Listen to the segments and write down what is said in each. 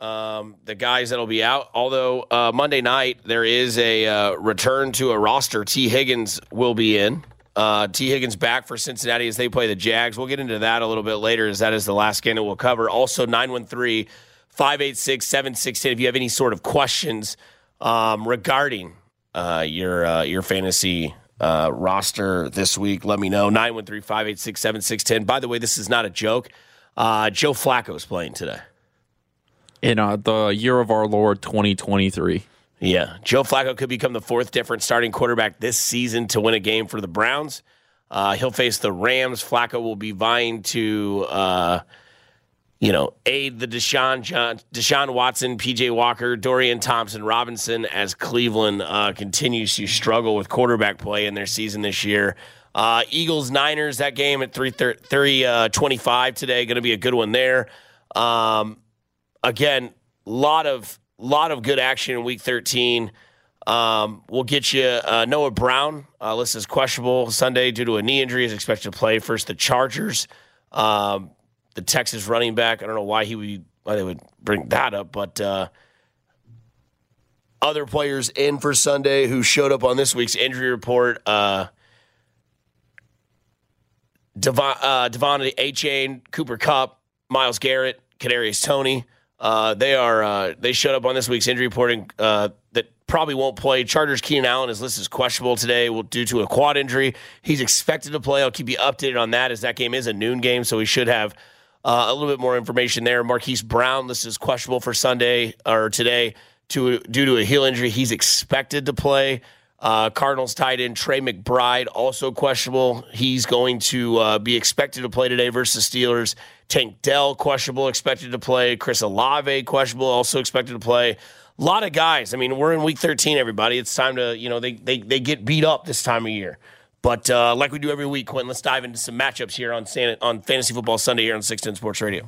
the guys that'll be out. Although Monday night there is a return to a roster. T. Higgins will be in. T. Higgins back for Cincinnati as they play the Jags. We'll get into that a little bit later, as that is the last game that we'll cover. Also, 913-586-7610. If you have any sort of questions regarding your fantasy roster this week, let me know. 913-586-7610. By the way, this is not a joke. Joe Flacco's playing today. In the year of our Lord, 2023. Yeah, Joe Flacco could become the fourth different starting quarterback this season to win a game for the Browns. He'll face the Rams. Flacco will be vying to, aid the Deshaun Watson, P.J. Walker, Dorian Thompson-Robinson as Cleveland continues to struggle with quarterback play in their season this year. Eagles-Niners, that game at 3:25 today, going to be a good one there. Again, lot of good action in Week 13. We'll get you Noah Brown. Listed as questionable Sunday due to a knee injury. Is expected to play first the Chargers. The Texas running back. I don't know why they would bring that up, but other players in for Sunday who showed up on this week's injury report. Devon A-Chain, Cooper Kupp, Myles Garrett, Kadarius Toney. They showed up on this week's injury reporting that probably won't play. Chargers Keenan Allen is listed as questionable today due to a quad injury. He's expected to play. I'll keep you updated on that, as that game is a noon game, so we should have a little bit more information there. Marquise Brown listed as questionable for Sunday or today due to a heel injury. He's expected to play. Cardinals tight end Trey McBride also questionable. He's going to be expected to play today versus Steelers. Tank Dell questionable, expected to play. Chris Olave questionable, also expected to play. A lot of guys. I mean, we're in Week 13, everybody. It's time to, they get beat up this time of year. But like we do every week, Quentin, let's dive into some matchups here on Fantasy Football Sunday here on 610 Sports Radio.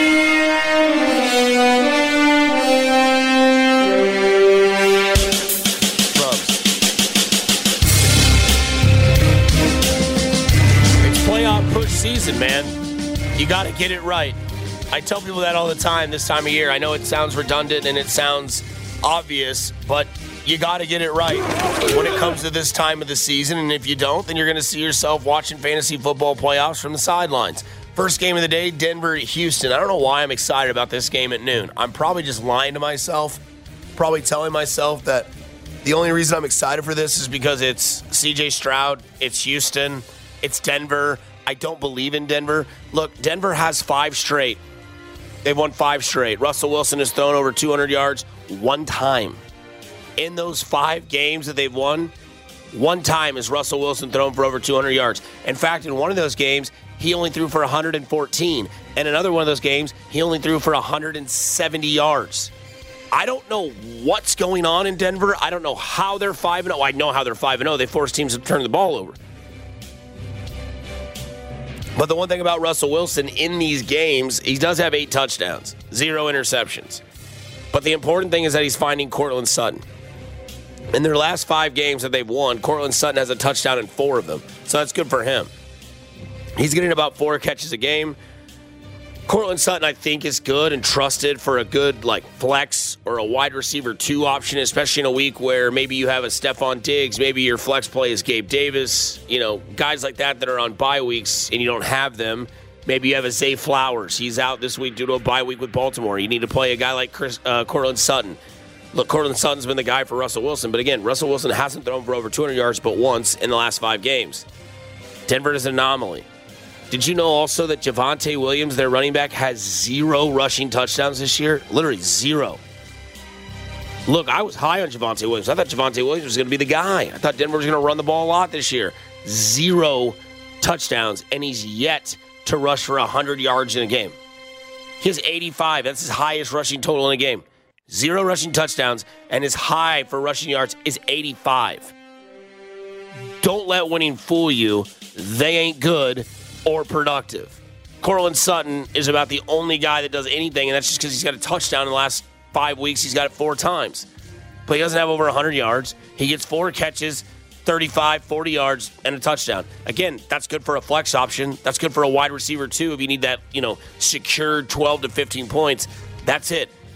Playoff push season, man. You got to get it right. I tell people that all the time this time of year. I know it sounds redundant and it sounds obvious, but you got to get it right when it comes to this time of the season. And if you don't, then you're going to see yourself watching fantasy football playoffs from the sidelines. First game of the day, Denver at Houston. I don't know why I'm excited about this game at noon. I'm probably just lying to myself, probably telling myself that the only reason I'm excited for this is because it's C.J. Stroud, it's Houston, it's Denver. I don't believe in Denver. Look, Denver has 5 straight. They've won 5 straight. Russell Wilson has thrown over 200 yards one time. In those 5 games that they've won, one time has Russell Wilson thrown for over 200 yards. In fact, in one of those games, he only threw for 114. And another one of those games, he only threw for 170 yards. I don't know what's going on in Denver. I don't know how they're 5-0. I know how they're 5-0. They force teams to turn the ball over. But the one thing about Russell Wilson in these games, he does have 8 touchdowns, 0 interceptions. But the important thing is that he's finding Courtland Sutton. In their last 5 games that they've won, Courtland Sutton has a touchdown in 4 of them. So that's good for him. He's getting about 4 catches a game. Courtland Sutton, I think, is good and trusted for a good flex or a wide receiver 2 option, especially in a week where maybe you have a Stephon Diggs, maybe your flex play is Gabe Davis, guys like that are on bye weeks and you don't have them. Maybe you have a Zay Flowers. He's out this week due to a bye week with Baltimore. You need to play a guy like Courtland Sutton. Look, Courtland Sutton's been the guy for Russell Wilson, but again, Russell Wilson hasn't thrown for over 200 yards but once in the last 5 games. Denver is an anomaly. Did you know also that Javonte Williams, their running back, has 0 rushing touchdowns this year? Literally 0. Look, I was high on Javonte Williams. I thought Javonte Williams was going to be the guy. I thought Denver was going to run the ball a lot this year. 0 touchdowns, and he's yet to rush for 100 yards in a game. He has 85. That's his highest rushing total in a game. 0 rushing touchdowns, and his high for rushing yards is 85. Don't let winning fool you. They ain't good or productive. Courtland Sutton is about the only guy that does anything, and that's just because he's got a touchdown in the last 5 weeks. He's got it 4 times. But he doesn't have over 100 yards. He gets 4 catches, 35, 40 yards, and a touchdown. Again, that's good for a flex option. That's good for a wide receiver, too, if you need that, secured 12 to 15 points. That's it.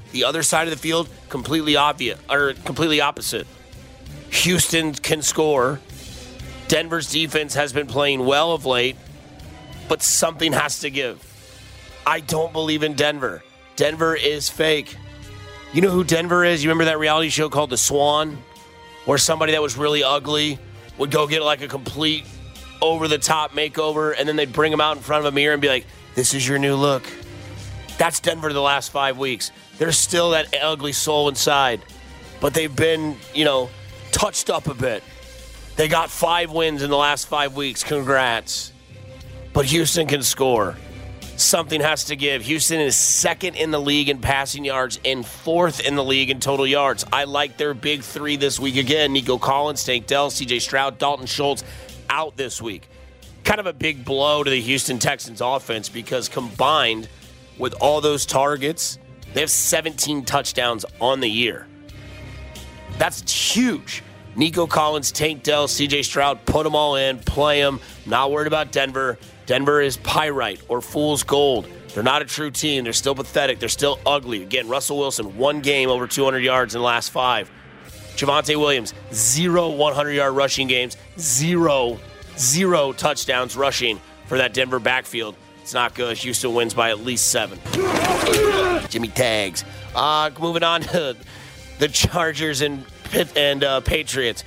The other side of the field, completely opposite. Houston can score. Denver's defense has been playing well of late, but something has to give. I don't believe in Denver. Denver is fake. You know who Denver is? You remember that reality show called The Swan, where somebody that was really ugly would go get like a complete over-the-top makeover, and then they'd bring him out in front of a mirror and be like, this is your new look. That's Denver the last 5 weeks. There's still that ugly soul inside, but they've been, touched up a bit. They got 5 wins in the last 5 weeks. Congrats. But Houston can score. Something has to give. Houston is 2nd in the league in passing yards and 4th in the league in total yards. I like their big 3 this week again. Nico Collins, Tank Dell, C.J. Stroud, Dalton Schultz out this week. Kind of a big blow to the Houston Texans offense because combined with all those targets, they have 17 touchdowns on the year. That's huge. Nico Collins, Tank Dell, C.J. Stroud, put them all in, play them. Not worried about Denver. Denver is pyrite or fool's gold. They're not a true team. They're still pathetic. They're still ugly. Again, Russell Wilson, 1 game over 200 yards in the last 5. Javonte Williams, 0 100-yard rushing games, 0 touchdowns rushing for that Denver backfield. It's not good. Houston wins by at least 7. Jimmy Tags. Moving on to the Chargers and Patriots.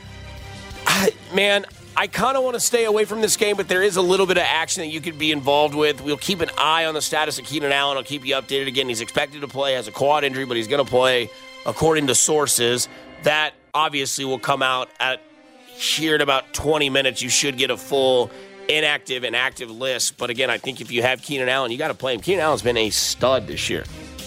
I kind of want to stay away from this game, but there is a little bit of action that you could be involved with. We'll keep an eye on the status of Keenan Allen. I'll keep you updated. Again, he's expected to play, has a quad injury, but he's going to play according to sources. That obviously will come out here in about 20 minutes. You should get a full inactive and active list. But again, I think if you have Keenan Allen, you got to play him. Keenan Allen's been a stud this year.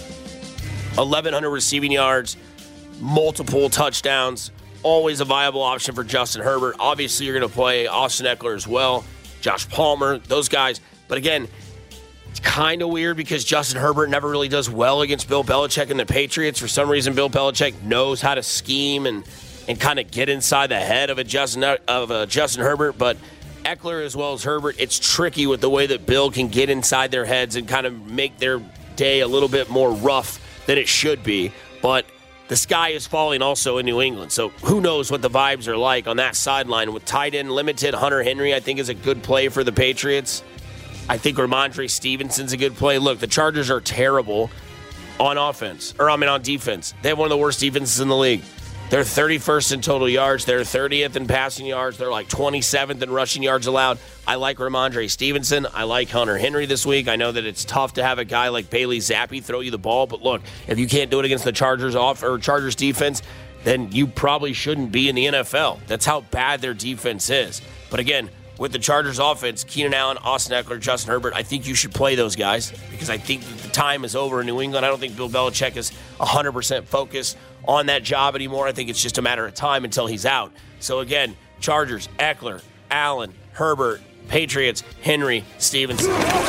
1,100 receiving yards, multiple touchdowns. Always a viable option for Justin Herbert. Obviously, you're going to play Austin Eckler as well, Josh Palmer, those guys. But again, it's kind of weird because Justin Herbert never really does well against Bill Belichick and the Patriots. For some reason, Bill Belichick knows how to scheme and kind of get inside the head of a Justin Herbert. But Eckler as well as Herbert, it's tricky with the way that Bill can get inside their heads and kind of make their day a little bit more rough than it should be. But the sky is falling also in New England, so who knows what the vibes are like on that sideline. With tight end limited, Hunter Henry, I think, is a good play for the Patriots. I think Ramondre Stevenson's a good play. Look, the Chargers are terrible on defense. They have one of the worst defenses in the league. They're 31st in total yards. They're 30th in passing yards. They're like 27th in rushing yards allowed. I like Ramondre Stevenson. I like Hunter Henry this week. I know that it's tough to have a guy like Bailey Zappi throw you the ball, but look, if you can't do it against the Chargers defense, then you probably shouldn't be in the NFL. That's how bad their defense is. But again, with the Chargers offense, Keenan Allen, Austin Eckler, Justin Herbert, I think you should play those guys because I think that the time is over in New England. I don't think Bill Belichick is 100% focused on that job anymore. I think it's just a matter of time until he's out. So again, Chargers, Eckler, Allen, Herbert, Patriots, Henry, Stevenson.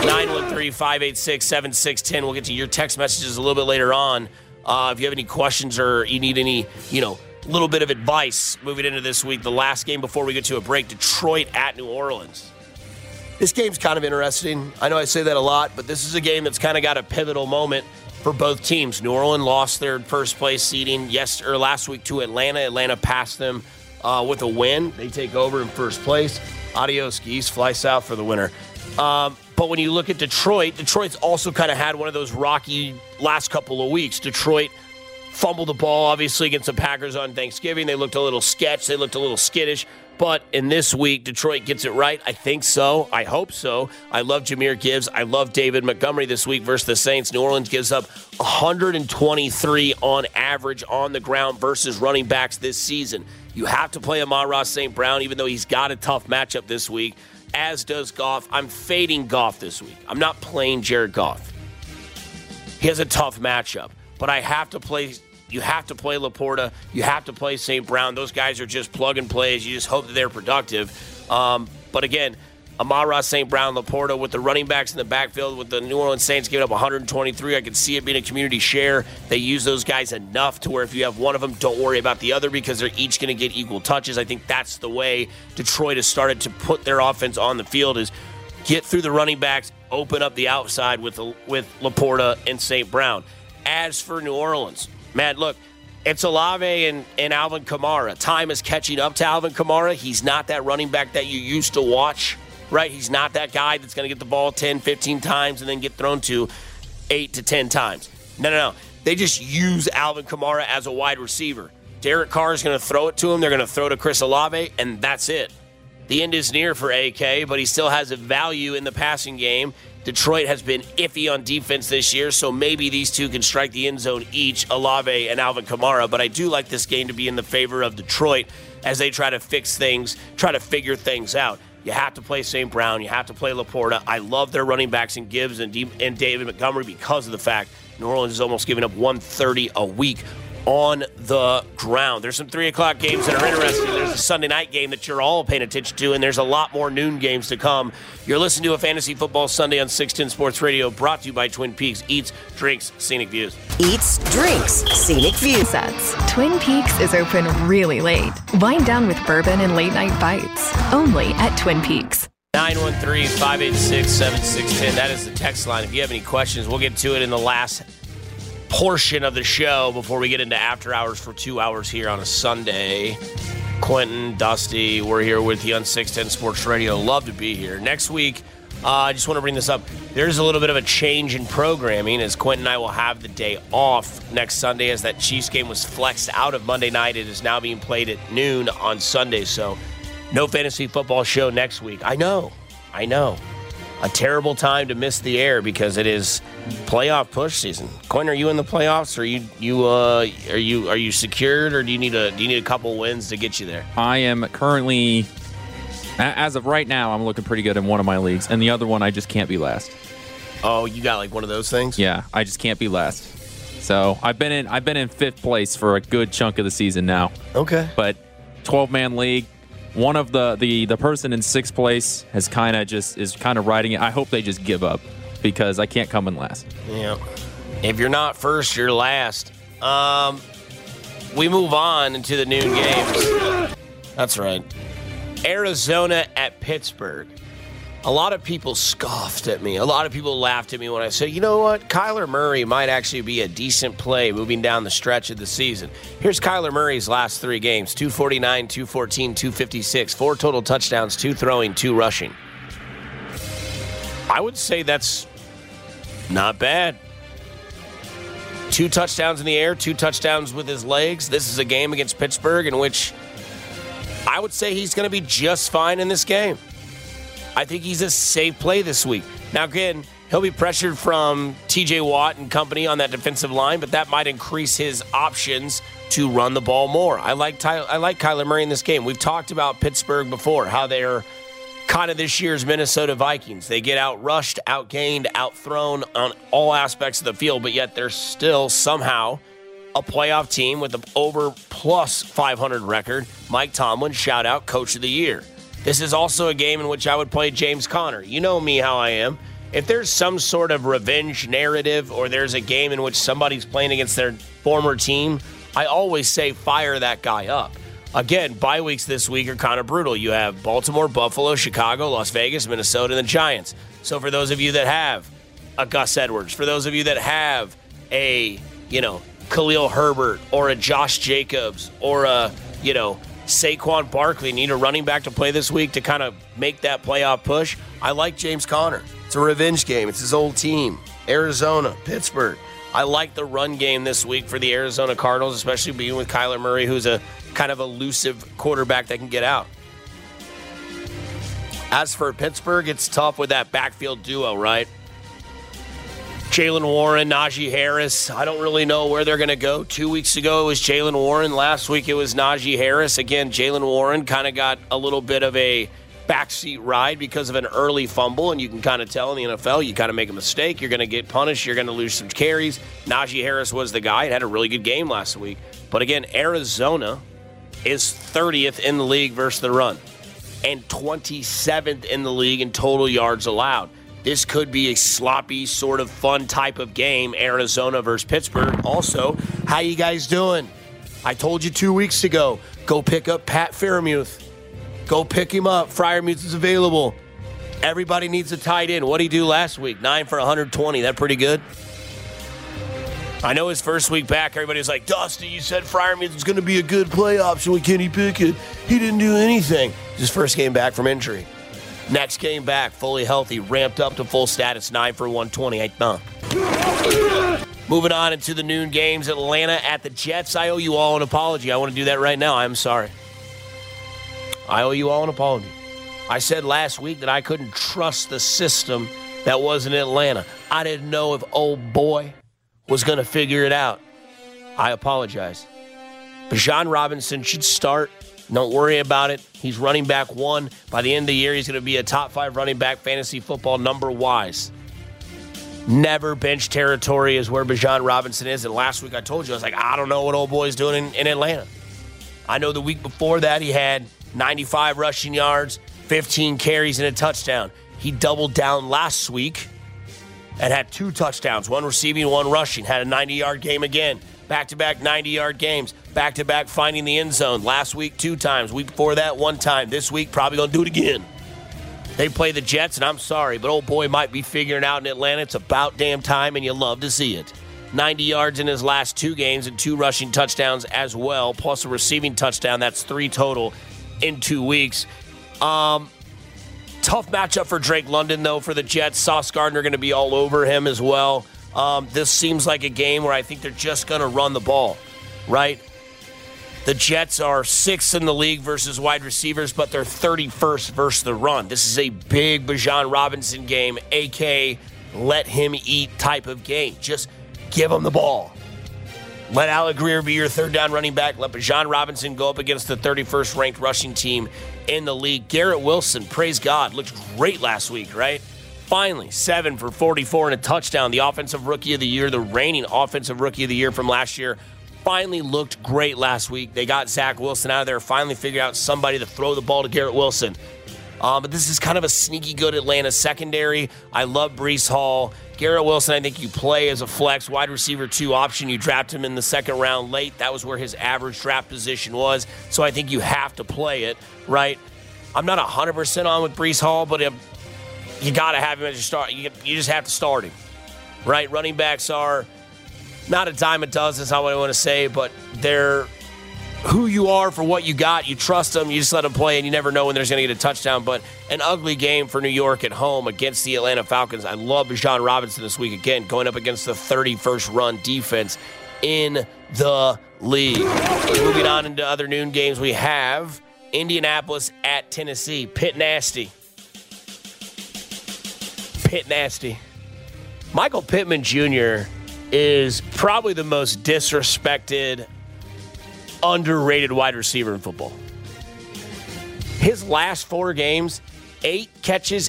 913-586-7610. We'll get to your text messages a little bit later on. If you have any questions or you need any, little bit of advice moving into this week, the last game before we get to a break, Detroit at New Orleans. This game's kind of interesting. I know I say that a lot, but this is a game that's kind of got a pivotal moment for both teams. New Orleans lost their first place seeding last week to Atlanta. Atlanta passed them with a win. They take over in first place. Adios, geese. Fly south for the winner. But when you look at Detroit's also kind of had one of those rocky last couple of weeks. Detroit fumbled the ball, obviously, against the Packers on Thanksgiving. They looked a little sketch. They looked a little skittish. But in this week, Detroit gets it right. I think so. I hope so. I love Jahmyr Gibbs. I love David Montgomery this week versus the Saints. New Orleans gives up 123 on average on the ground versus running backs this season. You have to play Amon-Ra St. Brown, even though he's got a tough matchup this week, as does Goff. I'm fading Goff this week. I'm not playing Jared Goff. He has a tough matchup. But you have to play Laporta. You have to play St. Brown. Those guys are just plug and plays. You just hope that they're productive. But again, Amon-Ra St. Brown, Laporta with the running backs in the backfield, with the New Orleans Saints giving up 123. I can see it being a community share. They use those guys enough to where if you have one of them, don't worry about the other because they're each going to get equal touches. I think that's the way Detroit has started to put their offense on the field is get through the running backs, open up the outside with Laporta and St. Brown. As for New Orleans, man, look, it's Olave and Alvin Kamara. Time is catching up to Alvin Kamara. He's not that running back that you used to watch, right? He's not that guy that's going to get the ball 10, 15 times and then get thrown to 8 to 10 times. No. They just use Alvin Kamara as a wide receiver. Derek Carr is going to throw it to him. They're going to throw to Chris Olave, and that's it. The end is near for AK, but he still has a value in the passing game. Detroit has been iffy on defense this year, so maybe these two can strike the end zone each, Olave and Alvin Kamara. But I do like this game to be in the favor of Detroit as they try to fix things, try to figure things out. You have to play St. Brown. You have to play Laporta. I love their running backs in Gibbs and David Montgomery because of the fact New Orleans is almost giving up 130 a week on the ground. There's some 3 o'clock games that are interesting. There's a Sunday night game that you're all paying attention to, and there's a lot more noon games to come. You're listening to a Fantasy Football Sunday on 610 Sports Radio, brought to you by Twin Peaks Eats, Drinks, Scenic Views. Eats, Drinks, Scenic Views. Twin Peaks is open really late. Wind down with bourbon and late night bites. Only at Twin Peaks. 913-586-7610. That is the text line. If you have any questions, we'll get to it in the last portion of the show before we get into after hours for 2 hours here on a Sunday. Quentin, Dusty, we're here with you on 610 Sports Radio. Love to be here. Next week, I just want to bring this up. There's a little bit of a change in programming as Quentin and I will have the day off next Sunday as that Chiefs game was flexed out of Monday night. It is now being played at noon on Sunday, so no fantasy football show next week. I know. A terrible time to miss the air because it is playoff push season. Quentin, are you in the playoffs? Are you secured, or do you need a couple wins to get you there? I am currently, as of right now, I'm looking pretty good in one of my leagues, and the other one I just can't be last. Oh, you got like one of those things? Yeah, I just can't be last. So I've been in fifth place for a good chunk of the season now. Okay, but 12-man league. One of the person in sixth place is kind of riding it. I hope they just give up because I can't come in last. Yeah. If you're not first, you're last. We move on into the noon games. That's right. Arizona at Pittsburgh. A lot of people scoffed at me. A lot of people laughed at me when I said, you know what? Kyler Murray might actually be a decent play moving down the stretch of the season. Here's Kyler Murray's last 3 games. 249, 214, 256. 4 total touchdowns, 2 throwing, 2 rushing. I would say that's not bad. 2 touchdowns in the air, 2 touchdowns with his legs. This is a game against Pittsburgh in which I would say he's going to be just fine in this game. I think he's a safe play this week. Now, again, he'll be pressured from T.J. Watt and company on that defensive line, but that might increase his options to run the ball more. I like Kyler Murray in this game. We've talked about Pittsburgh before, how they're kind of this year's Minnesota Vikings. They get outrushed, outgained, outthrown on all aspects of the field, but yet they're still somehow a playoff team with an over plus 500 record. Mike Tomlin, shout out, Coach of the Year. This is also a game in which I would play James Conner. You know me, how I am. If there's some sort of revenge narrative or there's a game in which somebody's playing against their former team, I always say fire that guy up. Again, bye weeks this week are kind of brutal. You have Baltimore, Buffalo, Chicago, Las Vegas, Minnesota, and the Giants. So for those of you that have a Gus Edwards, for those of you that have a, Khalil Herbert or a Josh Jacobs or a, Saquon Barkley, need a running back to play this week to kind of make that playoff push, I like James Conner. It's a revenge game. It's his old team. Arizona, Pittsburgh. I like the run game this week for the Arizona Cardinals, especially being with Kyler Murray, who's a kind of elusive quarterback that can get out. As for Pittsburgh, it's tough with that backfield duo, right? Jaylen Warren, Najee Harris. I don't really know where they're going to go. 2 weeks ago, it was Jaylen Warren. Last week, it was Najee Harris. Again, Jaylen Warren kind of got a little bit of a backseat ride because of an early fumble, and you can kind of tell in the NFL, you kind of make a mistake, you're going to get punished, you're going to lose some carries. Najee Harris was the guy. It had a really good game last week. But again, Arizona is 30th in the league versus the run and 27th in the league in total yards allowed. This could be a sloppy, sort of fun type of game, Arizona versus Pittsburgh. Also, how you guys doing? I told you 2 weeks ago, go pick up Pat Freiermuth. Go pick him up. Freiermuth is available. Everybody needs a tight end. What did he do last week? 9 for 120. That pretty good? I know his first week back, everybody was like, Dusty, you said Freiermuth was going to be a good play option with Kenny Pickett. He didn't do anything. His first game back from injury. Next game back, fully healthy, ramped up to full status, 9 for 120. Moving on into the noon games, Atlanta at the Jets. I owe you all an apology. I want to do that right now. I'm sorry. I owe you all an apology. I said last week that I couldn't trust the system that was in Atlanta. I didn't know if old boy was going to figure it out. I apologize. Bijan Robinson should start. Don't worry about it. He's running back 1. By the end of the year, he's going to be a top 5 running back fantasy football number-wise. Never bench territory is where Bijan Robinson is. And last week I told you, I was like, I don't know what old boy's doing in Atlanta. I know the week before that he had 95 rushing yards, 15 carries, and a touchdown. He doubled down last week and had 2 touchdowns, 1 receiving, 1 rushing. Had a 90-yard game again. Back-to-back 90-yard games. Back-to-back finding the end zone. Last week, 2 times. Week before that, 1 time. This week, probably going to do it again. They play the Jets, and I'm sorry, but old boy might be figuring out in Atlanta. It's about damn time, and you love to see it. 90 yards in his last 2 games and 2 rushing touchdowns as well, plus a receiving touchdown. That's 3 total in 2 weeks. Tough matchup for Drake London, though, for the Jets. Sauce Gardner going to be all over him as well. This seems like a game where I think they're just going to run the ball, right? The Jets are 6th in the league versus wide receivers, but they're 31st versus the run. This is a big Bijan Robinson game, a.k.a. let him eat type of game. Just give him the ball. Let Alec Greer be your 3rd down running back. Let Bijan Robinson go up against the 31st ranked rushing team in the league. Garrett Wilson, praise God, looked great last week, right? Finally, 7 for 44 and a touchdown. The offensive rookie of the year, the reigning offensive rookie of the year from last year, finally looked great last week. They got Zach Wilson out of there, finally figured out somebody to throw the ball to Garrett Wilson. But this is kind of a sneaky good Atlanta secondary. I love Breece Hall. Garrett Wilson, I think you play as a flex, wide receiver 2 option. You draft him in the 2nd round late. That was where his average draft position was. So I think you have to play it, right? I'm not 100% on with Breece Hall, but you got to have him as your start. You just have to start him, right? Running backs are not a dime a dozen. That's not what I want to say, but they're who you are for what you got. You trust them. You just let them play, and you never know when there's going to get a touchdown. But an ugly game for New York at home against the Atlanta Falcons. I love Bijan Robinson this week again, going up against the 31st run defense in the league. Moving on into other noon games, we have Indianapolis at Tennessee. Pitt Nasty. Michael Pittman Jr. is probably the most disrespected, underrated wide receiver in football. His last 4 games, 8 catches,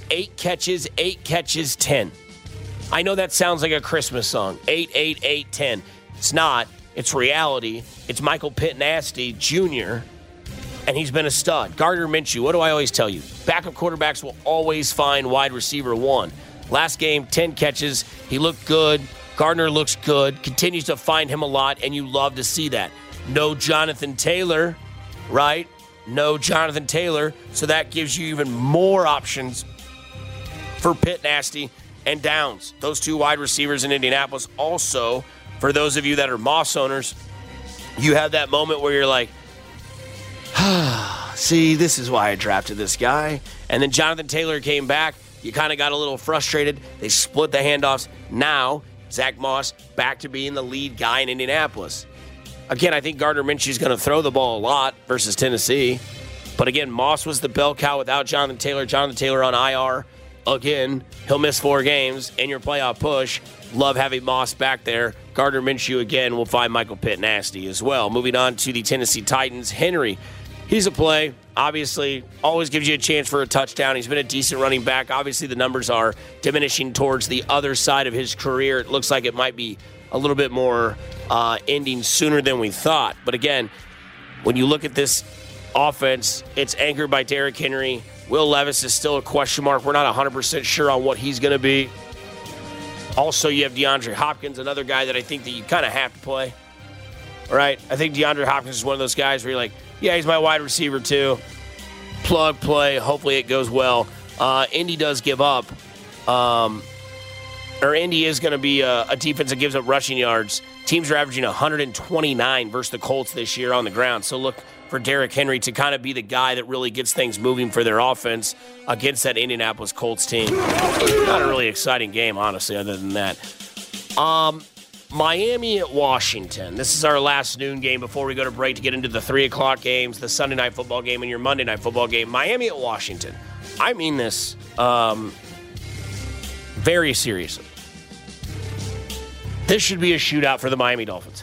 10. I know that sounds like a Christmas song. 8, 10. It's not. It's reality. It's Michael Pitt Nasty Jr., and he's been a stud. Gardner Minshew, what do I always tell you? Backup quarterbacks will always find wide receiver 1. Last game, 10 catches. He looked good. Gardner looks good. Continues to find him a lot, and you love to see that. No Jonathan Taylor, right? No Jonathan Taylor. So that gives you even more options for Pitt Nasty and Downs. Those 2 wide receivers in Indianapolis. Also, for those of you that are Moss owners, you have that moment where you're like, see, this is why I drafted this guy. And then Jonathan Taylor came back. You kind of got a little frustrated. They split the handoffs. Now, Zach Moss back to being the lead guy in Indianapolis. Again, I think Gardner Minshew is going to throw the ball a lot versus Tennessee. But again, Moss was the bell cow without Jonathan Taylor. Jonathan Taylor on IR. Again, he'll miss 4 games in your playoff push. Love having Moss back there. Gardner Minshew, again, will find Michael Pitt Nasty as well. Moving on to the Tennessee Titans. Henry, he's a play. Obviously, always gives you a chance for a touchdown. He's been a decent running back. Obviously, the numbers are diminishing towards the other side of his career. It looks like it might be a little bit more ending sooner than we thought. But again, when you look at this offense, it's anchored by Derrick Henry. Will Levis is still a question mark. We're not 100% sure on what he's going to be. Also, you have DeAndre Hopkins, another guy that I think that you kind of have to play. All right? I think DeAndre Hopkins is one of those guys where you're like, yeah, he's my wide receiver too. Plug, play. Hopefully it goes well. Indy does give up. Indy is going to be a defense that gives up rushing yards Teams are averaging 129 versus the Colts this year on the ground. So look for Derrick Henry to kind of be the guy that really gets things moving for their offense against that Indianapolis Colts team. Not a really exciting game, honestly, other than that. Miami at Washington. This is our last noon game before we go to break to get into the 3 o'clock games, the Sunday night football game, and your Monday night football game. Miami at Washington. I mean this very seriously. This should be a shootout for the Miami Dolphins.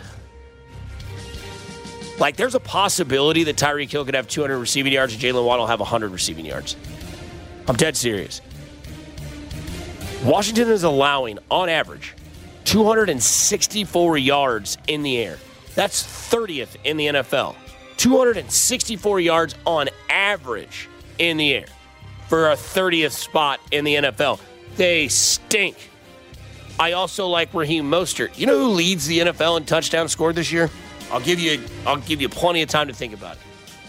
Like, there's a possibility that Tyreek Hill could have 200 receiving yards and Jalen Waddle have 100 receiving yards. I'm dead serious. Washington is allowing, on average, 264 yards in the air. That's 30th in the NFL. 264 yards on average in the air for a 30th spot in the NFL. They stink. I also like Raheem Mostert. You know who leads the NFL in touchdowns scored this year? I'll give you plenty of time to think about it.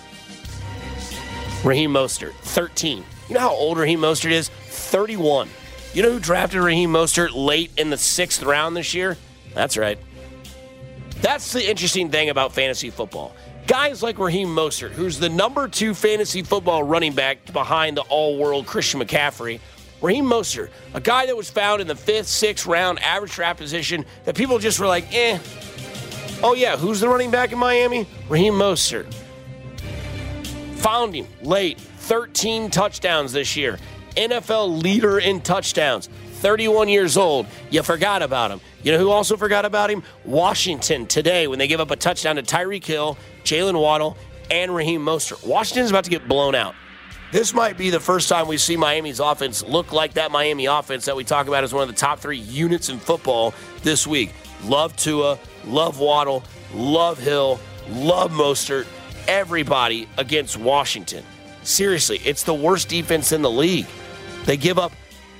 Raheem Mostert, 13. You know how old Raheem Mostert is? 31. You know who drafted Raheem Mostert late in the 6th round this year? That's right. That's the interesting thing about fantasy football. Guys like Raheem Mostert, who's the number 2 fantasy football running back behind the all-world Christian McCaffrey. Raheem Mostert, a guy that was found in the 5th, 6th round average draft position that people just were like, eh. Oh, yeah, who's the running back in Miami? Raheem Mostert. Found him late, 13 touchdowns this year. NFL leader in touchdowns, 31 years old. You forgot about him. You know who also forgot about him? Washington today when they give up a touchdown to Tyreek Hill, Jalen Waddle, and Raheem Mostert. Washington's about to get blown out. This might be the first time we see Miami's offense look like that Miami offense that we talk about as one of the top 3 units in football this week. Love Tua, love Waddle, love Hill, love Mostert, everybody against Washington. Seriously, it's the worst defense in the league. They give up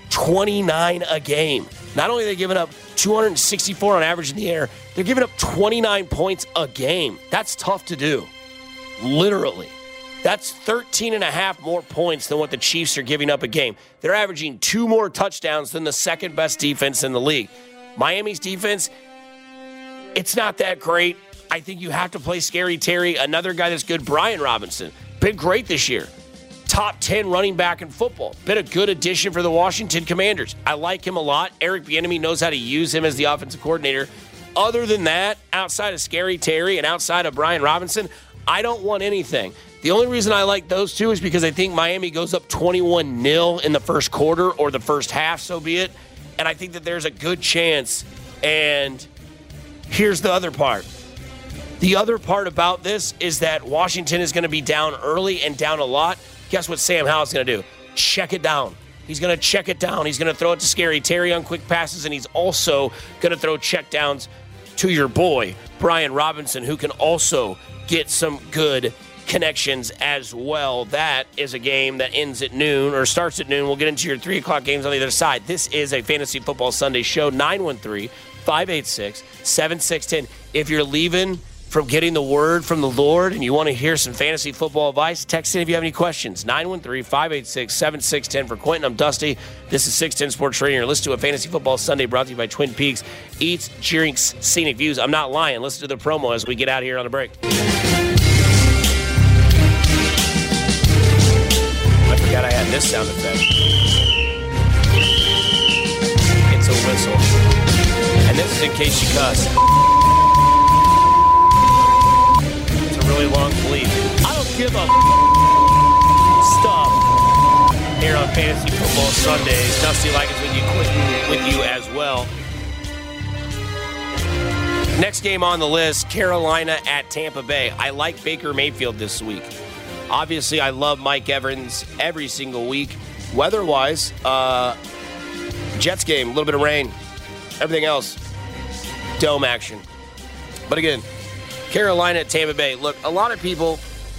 29 a game. Not only are they giving up 264 on average in the air, they're giving up 29 points a game. That's tough to do. Literally. That's 13 and a half more points than what the Chiefs are giving up a game. They're averaging 2 more touchdowns than the second best defense in the league. Miami's defense, it's not that great. I think you have to play Scary Terry. Another guy that's good, Brian Robinson. Been great this year. Top 10 running back in football. Been a good addition for the Washington Commanders. I like him a lot. Eric Bieniemy knows how to use him as the offensive coordinator. Other than that, outside of Scary Terry and outside of Brian Robinson, I don't want anything. The only reason I like those two is because I think Miami goes up 21-0 in the first quarter or the first half, so be it. And I think that there's a good chance. And here's the other part. The other part about this is that Washington is going to be down early and down a lot. Guess what Sam Howell's going to do? Check it down. He's going to check it down. He's going to throw it to Scary Terry on quick passes, and he's also going to throw check downs to your boy, Brian Robinson, who can also get some good connections as well. That is a game that ends at noon or starts at noon. We'll get into your 3 o'clock games on the other side. This is a Fantasy Football Sunday show, 913-586-7610. If you're leaving from getting the word from the Lord and you want to hear some fantasy football advice, text in if you have any questions. 913-586-7610 for Quentin. I'm Dusty. This is 610 Sports Radio. You're listening to a Fantasy Football Sunday brought to you by Twin Peaks Eats, Drinks, Scenic Views. I'm not lying. Listen to the promo as we get out here on a break. I forgot I had this sound effect. It's a whistle. And this is in case you cuss. It's a really long bleep. I don't give a stuff here on Fantasy Football Sundays. Dusty Likens with you, Quentin with you as well. Next game on the list, Carolina at Tampa Bay. I like Baker Mayfield this week. Obviously, I love Mike Evans every single week. Weather-wise, Jets game, a little bit of rain. Everything else, dome action. But again, Carolina at Tampa Bay. Look, a lot of people,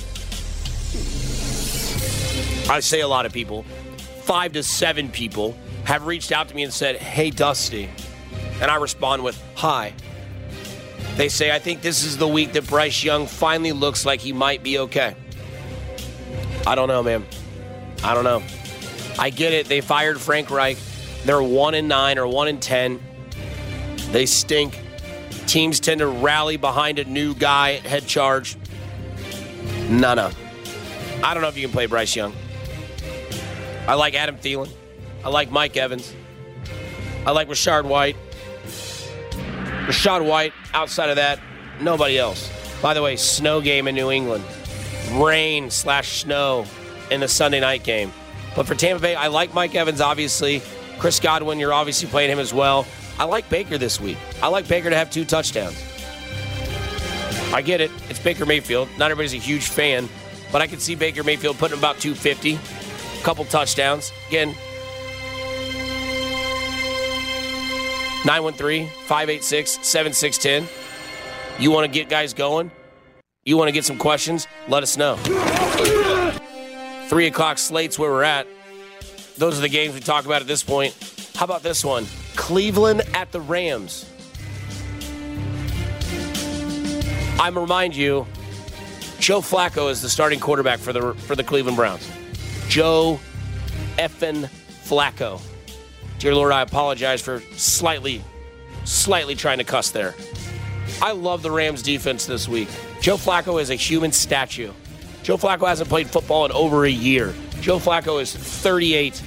I say a lot of people, 5 to 7 people have reached out to me and said, hey, Dusty. And I respond with, hi. They say, I think this is the week that Bryce Young finally looks like he might be okay. I don't know, man. I don't know. I get it. They fired Frank Reich. They're 1-9 or 1-10. They stink. Teams tend to rally behind a new guy, head charge. No. I don't know if you can play Bryce Young. I like Adam Thielen. I like Mike Evans. I like Rachaad White. Rachaad White, outside of that, nobody else. By the way, snow game in New England. Rain/snow in the Sunday night game. But for Tampa Bay, I like Mike Evans, obviously. Chris Godwin, you're obviously playing him as well. I like Baker this week. I like Baker to have 2 touchdowns. I get it. It's Baker Mayfield. Not everybody's a huge fan, but I can see Baker Mayfield putting about 250, a couple touchdowns. Again, 913-586-7610. You want to get guys going? You want to get some questions? Let us know. 3 o'clock slate's where we're at. Those are the games we talk about at this point. How about this one? Cleveland at the Rams. I'm going to remind you, Joe Flacco is the starting quarterback for the Cleveland Browns. Joe effing Flacco. Dear Lord, I apologize for slightly trying to cuss there. I love the Rams defense this week. Joe Flacco is a human statue. Joe Flacco hasn't played football in over a year. Joe Flacco is 38.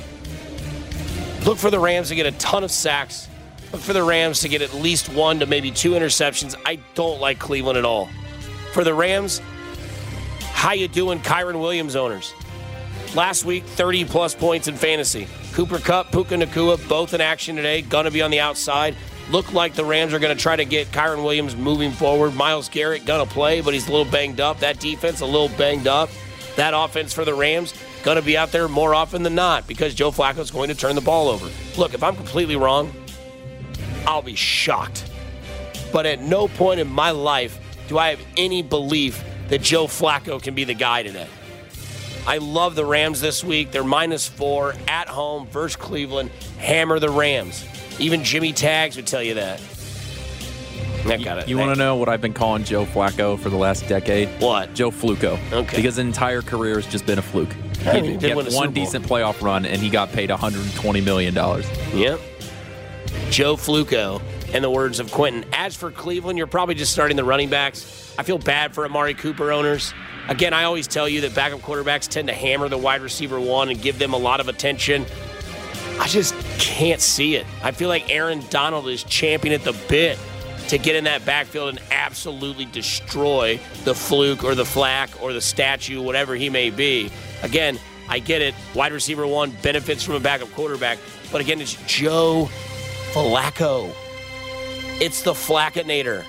Look for the Rams to get a ton of sacks. Look for the Rams to get at least 1 to maybe 2 interceptions. I don't like Cleveland at all. For the Rams, how you doing, Kyron Williams owners? Last week, 30-plus points in fantasy. Cooper Kupp, Puka Nacua, both in action today. Going to be on the outside. Look like the Rams are going to try to get Kyron Williams moving forward. Myles Garrett going to play, but he's a little banged up. That defense a little banged up. That offense for the Rams going to be out there more often than not because Joe Flacco is going to turn the ball over. Look, if I'm completely wrong, I'll be shocked. But at no point in my life do I have any belief that Joe Flacco can be the guy today. I love the Rams this week. They're -4 at home versus Cleveland. Hammer the Rams. Even Jimmy Tags would tell you that. You want to know what I've been calling Joe Flacco for the last decade? What? Joe Fluco. Okay. Because his entire career has just been a fluke. He had one decent playoff run, and he got paid $120 million. Yep. Joe Fluco, in the words of Quentin. As for Cleveland, you're probably just starting the running backs. I feel bad for Amari Cooper owners. Again, I always tell you that backup quarterbacks tend to hammer the wide receiver 1 and give them a lot of attention. I just can't see it. I feel like Aaron Donald is champing at the bit to get in that backfield and absolutely destroy the fluke or the flack or the statue, whatever he may be. Again, I get it. Wide receiver 1 benefits from a backup quarterback. But again, it's Joe Flacco. It's the Flackinator.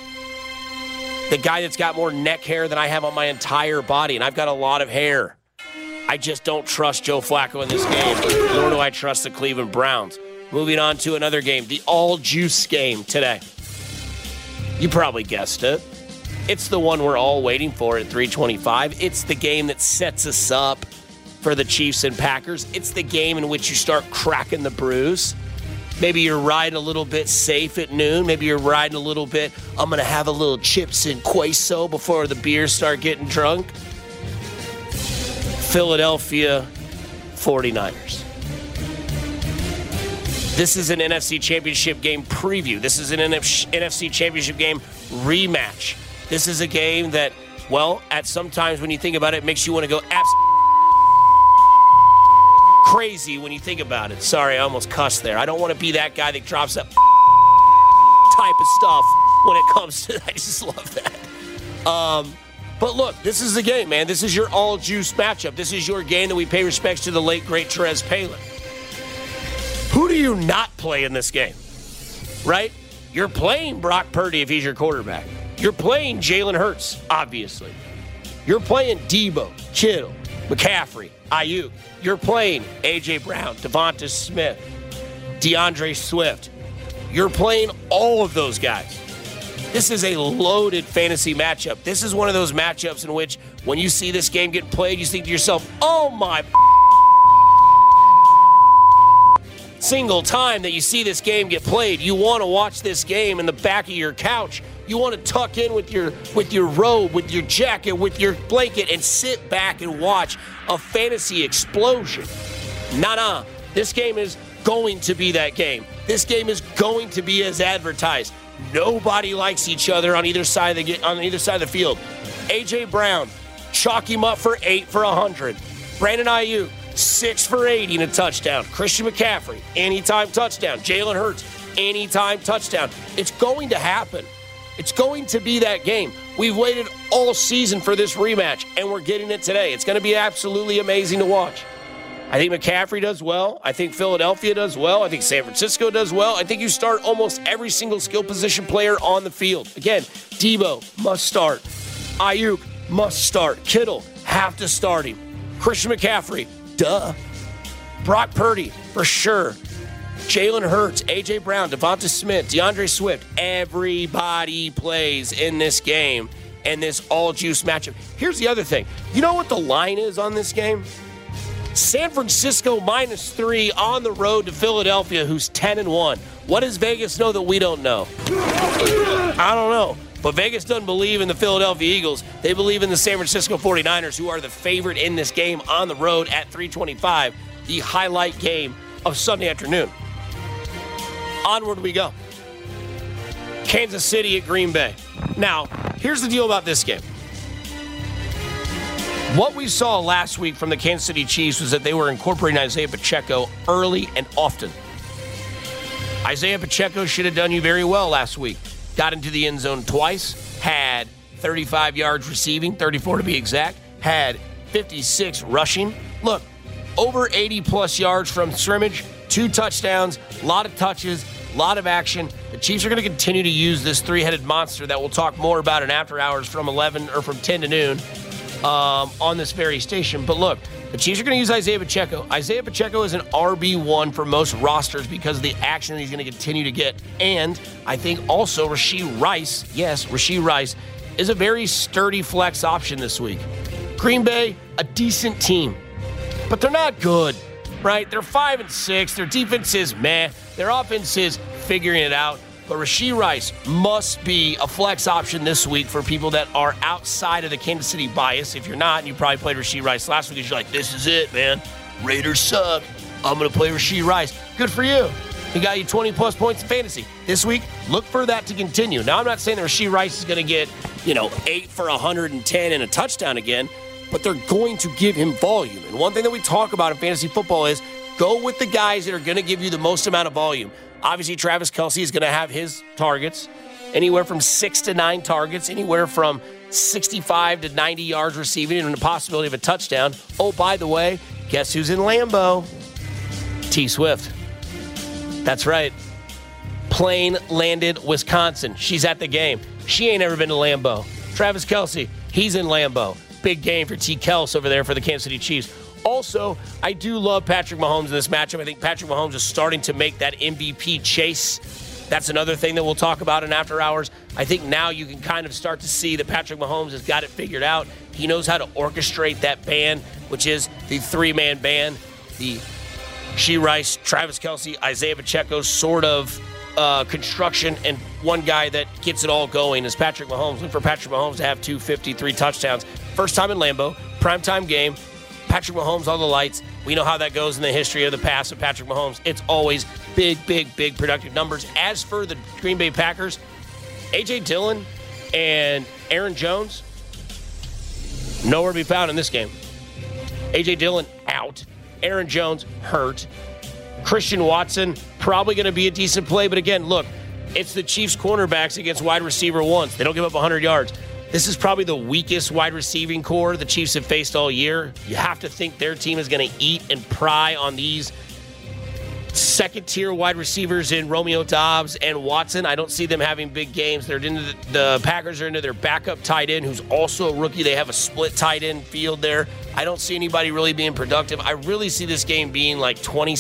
The guy that's got more neck hair than I have on my entire body, and I've got a lot of hair. I just don't trust Joe Flacco in this game, nor do I trust the Cleveland Browns. Moving on to another game, the all-juice game today. You probably guessed it. It's the one we're all waiting for at 3:25. It's the game that sets us up for the Chiefs and Packers. It's the game in which you start cracking the brews. Maybe you're riding a little bit safe at noon. Maybe you're riding a little bit, I'm going to have a little chips and queso before the beers start getting drunk. Philadelphia 49ers. This is an NFC Championship game preview. This is an NFC Championship game rematch. This is a game that, well, at some times when you think about it, makes you want to go crazy when you think about it. Sorry, I almost cussed there. I don't want to be that guy that drops that type of stuff when it comes to, I just love that. But look, this is the game, man. This is your all-juice matchup. This is your game that we pay respects to the late, great Terez Paylor. Who do you not play in this game? Right? You're playing Brock Purdy if he's your quarterback. You're playing Jalen Hurts, obviously. You're playing Debo, Kittle, McCaffrey, Ayuk. You're playing A.J. Brown, Devonta Smith, DeAndre Swift. You're playing all of those guys. This is a loaded fantasy matchup. This is one of those matchups in which when you see this game get played, you think to yourself, oh my single time that you see this game get played, you want to watch this game in the back of your couch. You want to tuck in with your robe, with your jacket, with your blanket, and sit back and watch a fantasy explosion. Nah. This game is going to be that game. This game is going to be as advertised. Nobody likes each other on either side of the field. A.J. Brown, chalk him up for 8 for 100. Brandon Ayuk, 6 for 80 and a touchdown. Christian McCaffrey, anytime touchdown. Jalen Hurts, anytime touchdown. It's going to happen. It's going to be that game. We've waited all season for this rematch, and we're getting it today. It's going to be absolutely amazing to watch. I think McCaffrey does well. I think Philadelphia does well. I think San Francisco does well. I think you start almost every single skill position player on the field. Again, Debo must start. Ayuk must start. Kittle, have to start him. Christian McCaffrey, duh. Brock Purdy, for sure. Jalen Hurts, A.J. Brown, Devonta Smith, DeAndre Swift. Everybody plays in this game and this all-juice matchup. Here's the other thing. You know what the line is on this game? San Francisco -3 on the road to Philadelphia, who's 10-1. What does Vegas know that we don't know? I don't know. But Vegas doesn't believe in the Philadelphia Eagles. They believe in the San Francisco 49ers, who are the favorite in this game on the road at 325, the highlight game of Sunday afternoon. Onward we go. Kansas City at Green Bay. Now, here's the deal about this game. What we saw last week from the Kansas City Chiefs was that they were incorporating Isaiah Pacheco early and often. Isaiah Pacheco should have done you very well last week. Got into the end zone twice, had 35 yards receiving, 34 to be exact, had 56 rushing. Look, over 80-plus yards from scrimmage, 2 touchdowns, a lot of touches, a lot of action. The Chiefs are going to continue to use this three-headed monster that we'll talk more about in after hours from 10 to noon on this very station. But look, the Chiefs are going to use Isaiah Pacheco. Isaiah Pacheco is an RB1 for most rosters because of the action that he's going to continue to get. And I think also Rashee Rice, yes, Rashee Rice, is a very sturdy flex option this week. Green Bay, a decent team, but they're not good, right? They're 5-6. Their defense is meh. Their offense is figuring it out. But Rashee Rice must be a flex option this week for people that are outside of the Kansas City bias. If you're not, and you probably played Rashee Rice last week, because you're like, this is it, man. Raiders suck. I'm going to play Rashee Rice. Good for you. He got you 20-plus points in fantasy. This week, look for that to continue. Now, I'm not saying that Rashee Rice is going to get, 8 for 110 and a touchdown again, but they're going to give him volume. And one thing that we talk about in fantasy football is go with the guys that are going to give you the most amount of volume. Obviously, Travis Kelce is going to have his targets, anywhere from 6 to 9 targets, anywhere from 65 to 90 yards receiving, and the possibility of a touchdown. Oh, by the way, guess who's in Lambeau? T. Swift. That's right. Plane landed Wisconsin. She's at the game. She ain't ever been to Lambeau. Travis Kelce, he's in Lambeau. Big game for T. Kels over there for the Kansas City Chiefs. Also, I do love Patrick Mahomes in this matchup. I think Patrick Mahomes is starting to make that MVP chase. That's another thing that we'll talk about in after hours. I think now you can kind of start to see that Patrick Mahomes has got it figured out. He knows how to orchestrate that band, which is the 3-man band, the Rashee Rice, Travis Kelce, Isaiah Pacheco sort of construction, and one guy that gets it all going is Patrick Mahomes. Look for Patrick Mahomes to have 253 touchdowns. First time in Lambeau, primetime game. Patrick Mahomes on the lights. We know how that goes in the history of the past of Patrick Mahomes. It's always big productive numbers. As for the Green Bay Packers, A.J. Dillon and Aaron Jones, nowhere to be found in this game. A.J. Dillon out. Aaron Jones hurt. Christian Watson probably going to be a decent play. But again, look, it's the Chiefs cornerbacks against wide receiver ones. They don't give up 100 yards. This is probably the weakest wide receiving core the Chiefs have faced all year. You have to think their team is going to eat and pry on these second-tier wide receivers in Romeo Doubs and Watson. I don't see them having big games. The Packers are into their backup tight end, who's also a rookie. They have a split tight end field there. I don't see anybody really being productive. I really see this game being like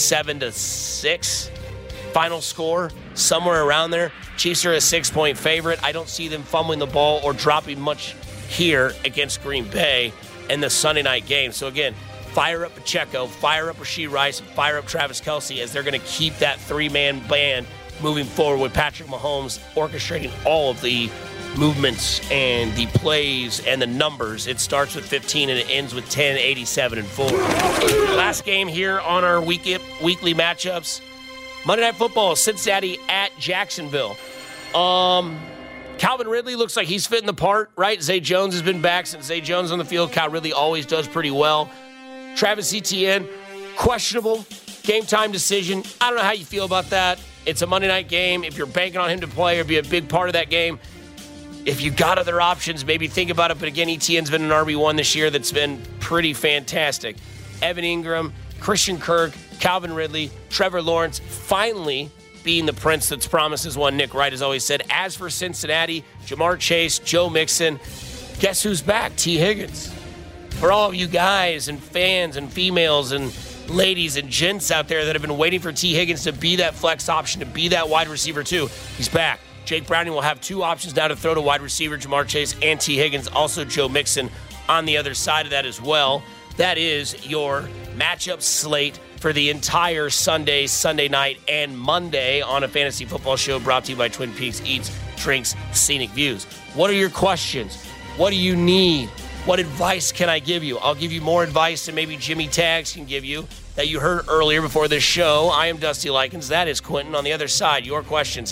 27-6 final score, somewhere around there. Chiefs are a 6-point favorite. I don't see them fumbling the ball or dropping much here against Green Bay in the Sunday night game. So again, fire up Pacheco, fire up Rashee Rice, and fire up Travis Kelce as they're going to keep that 3-man band moving forward with Patrick Mahomes orchestrating all of the movements and the plays and the numbers. It starts with 15 and it ends with 10, 87, and 4. Last game here on our weekly matchups. Monday Night Football, Cincinnati at Jacksonville. Calvin Ridley looks like he's fitting the part, right? Zay Jones has been back since Zay Jones on the field. Cal Ridley always does pretty well. Travis Etienne, questionable game time decision. I don't know how you feel about that. It's a Monday night game. If you're banking on him to play or be a big part of that game, if you got other options, maybe think about it. But again, Etienne's been an RB1 this year that's been pretty fantastic. Evan Ingram, Christian Kirk, Calvin Ridley, Trevor Lawrence, finally being the prince that's promised, as one Nick Wright has always said. As for Cincinnati, Jamar Chase, Joe Mixon, guess who's back? T. Higgins. For all of you guys and fans and females and ladies and gents out there that have been waiting for T. Higgins to be that flex option, to be that wide receiver too, he's back. Jake Browning will have two options now to throw to wide receiver, Jamar Chase and T. Higgins. Also Joe Mixon on the other side of that as well. That is your matchup slate for the entire Sunday, Sunday night, and Monday on a fantasy football show brought to you by Twin Peaks Eats, Drinks, Scenic Views. What are your questions? What do you need? What advice can I give you? I'll give you more advice than maybe Jimmy Tags can give you that you heard earlier before this show. I am Dusty Likens. That is Quentin on the other side. Your questions,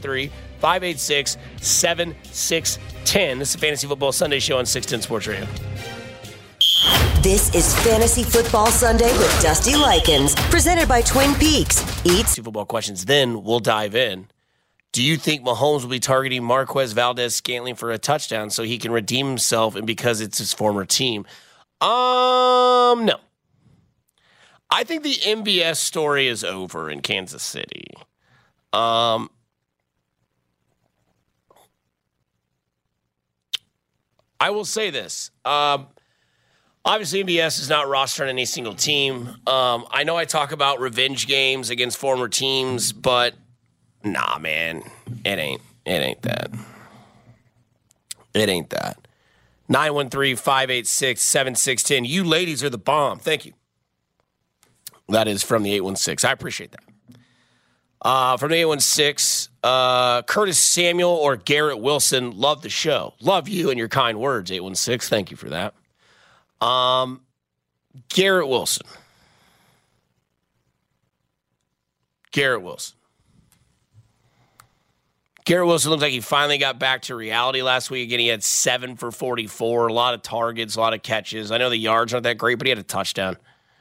913-586-7610. This is the Fantasy Football Sunday show on 610 Sports Radio. This is Fantasy Football Sunday with Dusty Likens, presented by Twin Peaks. Eats Football questions. Then we'll dive in. Do you think Mahomes will be targeting Marquez Valdez-Scantling for a touchdown so he can redeem himself and because it's his former team? No. I think the MVS story is over in Kansas City. I will say this. Obviously, MVS is not rostered on any single team. I know I talk about revenge games against former teams, but nah, man, it ain't that. It ain't that. 913-586-7610. You ladies are the bomb. Thank you. That is from the 816. I appreciate that. From the 816, Curtis Samuel or Garrett Wilson. Love the show. Love you and your kind words, 816. Thank you for that. Garrett Wilson. Garrett Wilson looks like he finally got back to reality last week. Again, he had 7 for 44, a lot of targets, a lot of catches. I know the yards aren't that great, but he had a touchdown.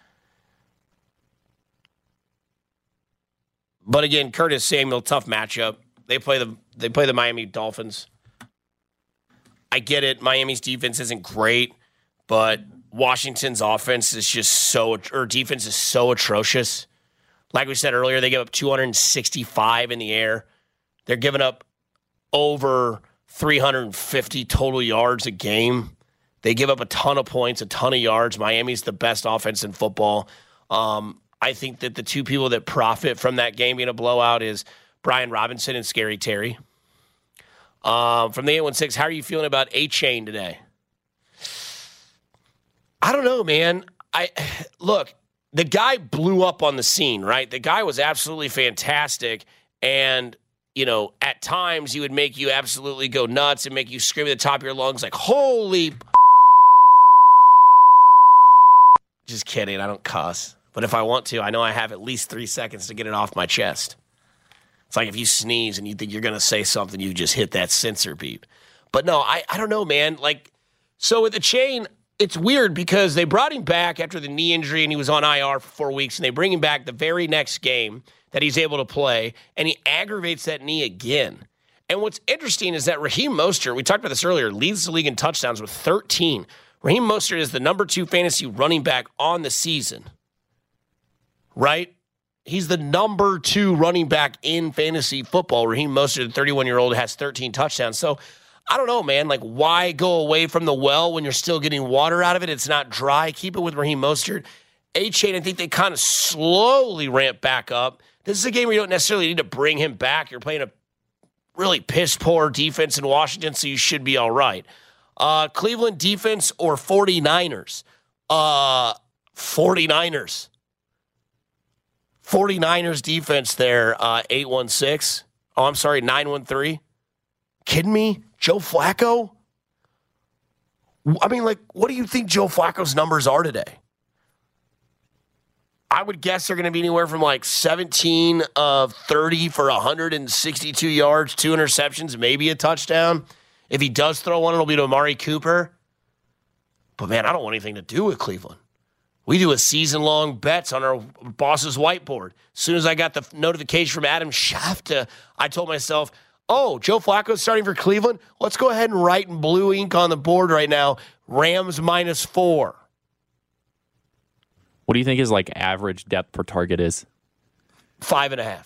But again, Curtis Samuel, tough matchup. They play the Miami Dolphins. I get it. Miami's defense isn't great, but Washington's offense is defense is so atrocious. Like we said earlier, they give up 265 in the air. They're giving up over 350 total yards a game. They give up a ton of points, a ton of yards. Miami's the best offense in football. I think that the two people that profit from that game being a blowout is Brian Robinson and Scary Terry. From the 816, how are you feeling about A-Chain today? I don't know, man. Look, the guy blew up on the scene, right? The guy was absolutely fantastic, and at times he would make you absolutely go nuts and make you scream at the top of your lungs like, holy. Just kidding. I don't cuss. But if I want to, I know I have at least 3 seconds to get it off my chest. It's like if you sneeze and you think you're going to say something, you just hit that censor beep. But no, I don't know, man. So with the chain, it's weird because they brought him back after the knee injury and he was on IR for 4 weeks, and they bring him back the very next game that he's able to play, and he aggravates that knee again. And what's interesting is that Raheem Mostert, we talked about this earlier, leads the league in touchdowns with 13. Raheem Mostert is the number 2 fantasy running back on the season. Right? He's the number 2 running back in fantasy football. Raheem Mostert, the 31-year-old, has 13 touchdowns. So I don't know, man. Why go away from the well when you're still getting water out of it? It's not dry. Keep it with Raheem Mostert. A-Chain, I think they kind of slowly ramp back up. This is a game where you don't necessarily need to bring him back. You're playing a really piss-poor defense in Washington, so you should be all right. Cleveland defense or 49ers? 49ers. 49ers defense there, 816. Oh, I'm sorry, 913. Kidding me? Joe Flacco? I mean, what do you think Joe Flacco's numbers are today? I would guess they're going to be anywhere from like 17 of 30 for 162 yards, 2 interceptions, maybe a touchdown. If he does throw one, it'll be to Amari Cooper. But, man, I don't want anything to do with Cleveland. We do a season-long bets on our boss's whiteboard. As soon as I got the notification from Adam Schefter, I told myself, oh, Joe Flacco's starting for Cleveland? Let's go ahead and write in blue ink on the board right now, Rams -4. What do you think his like average depth per target is? 5.5.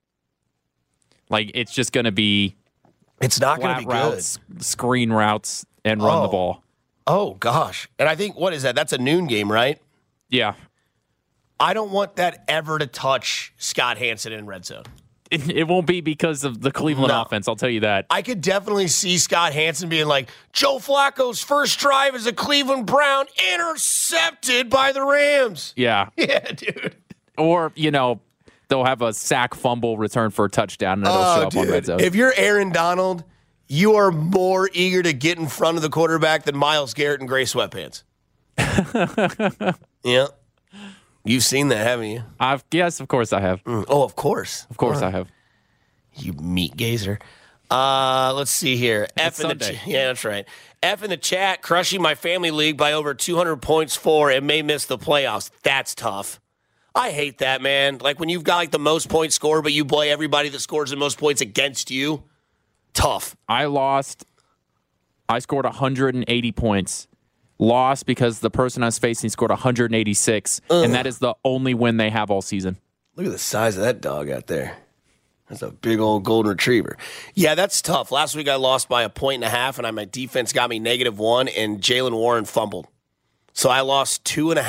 Like it's just going to be. It's not going to be routes, screen routes, and run the ball. Oh gosh! And I think what is that? That's a noon game, right? Yeah. I don't want that ever to touch Scott Hanson in red zone. It won't be because of the Cleveland offense, I'll tell you that. I could definitely see Scott Hanson being like, Joe Flacco's first drive as a Cleveland Brown intercepted by the Rams. Yeah. Yeah, dude. Or, they'll have a sack fumble return for a touchdown and it'll show up on red zone. If you're Aaron Donald, you are more eager to get in front of the quarterback than Myles Garrett in gray sweatpants. Yeah. You've seen that, haven't you? Yes, of course I have. Oh, of course. Of course I have. You meat gazer. Let's see here. It's Sunday. Yeah, that's right. F in the chat, crushing my family league by over 200 points for and may miss the playoffs. That's tough. I hate that, man. Like when you've got like the most points scored, but you play everybody that scores the most points against you. Tough. I scored 180 points. Lost because the person I was facing scored 186, and that is the only win they have all season. Look at the size of that dog out there. That's a big old golden retriever. Yeah, that's tough. Last week I lost by 1.5 points, and my defense got me -1, and Jaylen Warren fumbled. So I lost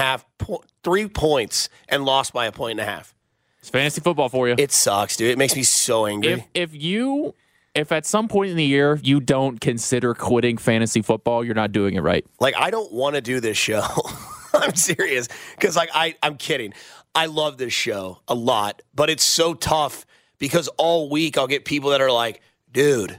3 points and lost by 1.5 points. It's fantasy football for you. It sucks, dude. It makes me so angry. If at some point in the year you don't consider quitting fantasy football, you're not doing it right. Like, I don't want to do this show. I'm serious. Because, like, I'm kidding. I love this show a lot. But it's so tough because all week I'll get people that are like, dude,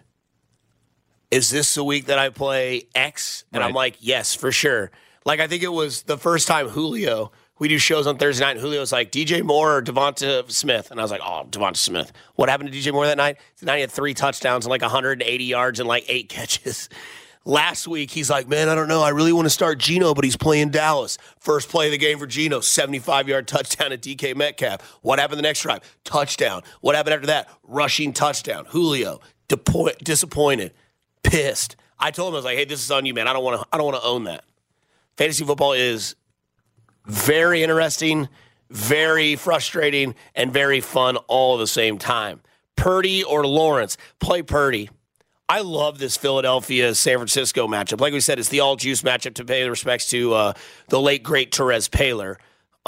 is this the week that I play X? And I'm like, yes, for sure. Like, I think it was the first time Julio, we do shows on Thursday night, and Julio's like, DJ Moore or Devonta Smith? And I was like, oh, Devonta Smith. What happened to DJ Moore that night? Tonight he had 3 touchdowns and like 180 yards and like 8 catches. Last week, he's like, man, I don't know. I really want to start Geno, but he's playing Dallas. First play of the game for Geno, 75-yard touchdown at DK Metcalf. What happened the next drive? Touchdown. What happened after that? Rushing touchdown. Julio, disappointed, pissed. I told him, I was like, hey, this is on you, man. I don't want to own that. Fantasy football is very interesting, very frustrating, and very fun all at the same time. Purdy or Lawrence? Play Purdy. I love this Philadelphia-San Francisco matchup. Like we said, it's the all-juice matchup to pay respects to the late, great Therese Paylor.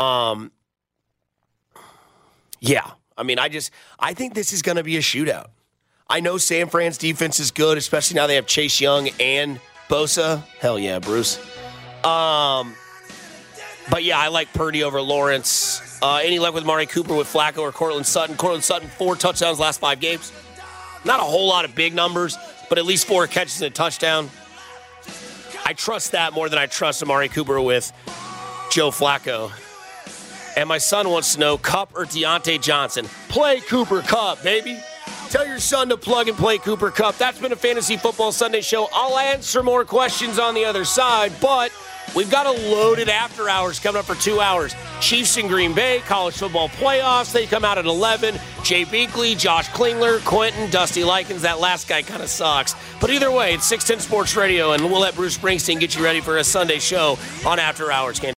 Yeah. I mean, I think this is going to be a shootout. I know San Fran's defense is good, especially now they have Chase Young and Bosa. Hell yeah, Bruce. But yeah, I like Purdy over Lawrence. Any luck with Amari Cooper, with Flacco, or Cortland Sutton? Cortland Sutton, 4 touchdowns last 5 games. Not a whole lot of big numbers, but at least 4 catches and a touchdown. I trust that more than I trust Amari Cooper with Joe Flacco. And my son wants to know, Kupp or Deontay Johnson? Play Cooper Kupp, baby. Tell your son to plug and play Cooper Kupp. That's been a Fantasy Football Sunday show. I'll answer more questions on the other side, but we've got a loaded after hours coming up for 2 hours. Chiefs in Green Bay, college football playoffs. They come out at 11. Jay Beakley, Josh Klingler, Quentin, Dusty Likens. That last guy kind of sucks. But either way, it's 610 Sports Radio, and we'll let Bruce Springsteen get you ready for a Sunday show on After Hours.